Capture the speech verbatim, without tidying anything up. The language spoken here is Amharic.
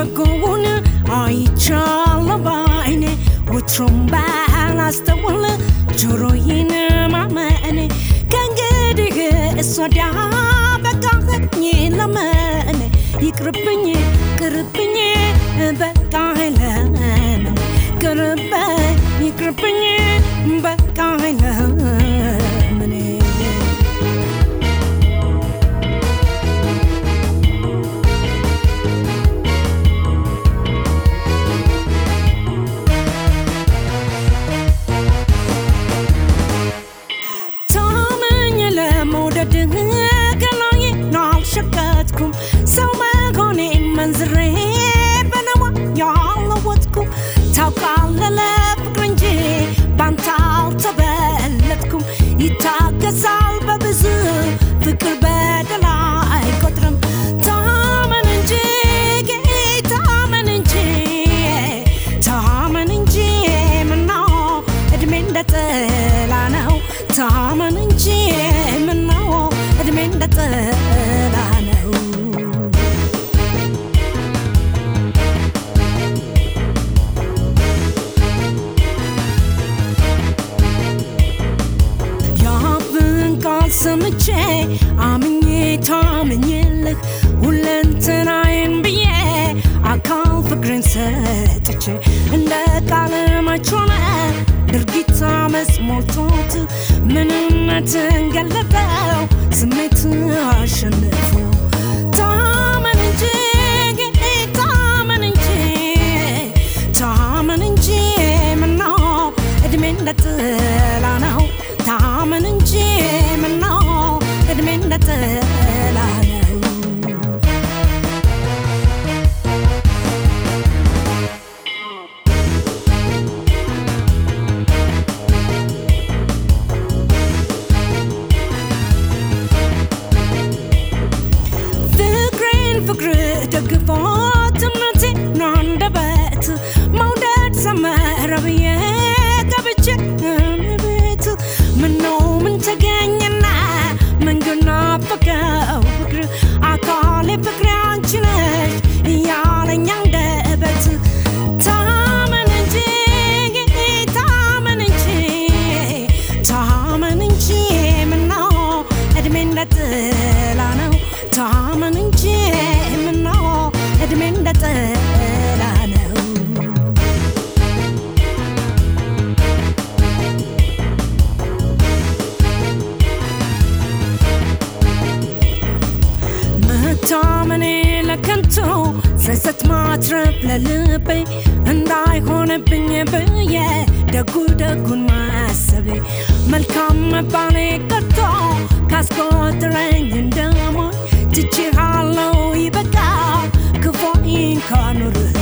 በጎውን አይቻለሁ ባይኔ ወትሮም ባላስተውል ጆሮዬን ማመኔ ከእንግዲህ እሷ ወዲያ በቃኝ ለምን ይቅርብኝ ቅርብኝ በቃኝ ለምን ቅርብኝ ይቅርብኝ በቃኝ ለምን شكاتكم سوما كوني منزري بنوا يعلوتكم توقع للا فكرنجي بانتال تبلتكم يتاكسال ببزو فكر بدلاي كترم تامن انجي تامن انجي تامن انجي منو ادمين دتلانو تامن انجي منو ادمين دتلانو ሰምቼ አምኜ ታምኜልህ ሁለንተናዬን ብዬ አካል ፍቅርን ሰጥቼ እንደ ቃል መቾነ ድርጊት አመፅ ሞልቶት ምንነትን ገለጠው ስሜት አሸንፎ ታመን እንጂ ታመን እንጂ ታመን እንጂ ምነው እድሜ እንደጥላ ነው ታመን እንጂ ምነው እድሜ እንደጥላ ነው ፍቅሬን ፍቅር ደግፎት እምነቴ ነው አንደበት መውደድ ሰመረ ብዬ ገብቼ ቤት ምነው ምን ተገኘና መንገና ፈቀው ፍቅር አካሌ ፍቅር አንቺ ነሽ እያለኝ አንደበት ታመን እንጂ ታመን እንጂ ታመን እንጂ ምነው እድሜ እንደጥላ ነው ታመን እንጂ ምነው እድሜ እንደጥላ ነው ታመኔ ለከንቱ ሰሰት ማትረፍ ለልቤ እንዳይሆንብኝ ብዬ ደጉ ደጉን ማሰቤ መልካም መባሌ ቀርቶ ካስቆጥረኝ እንደሞኝ ትቼሃለሁ ይበቃ ክፉ እንኳን ኑር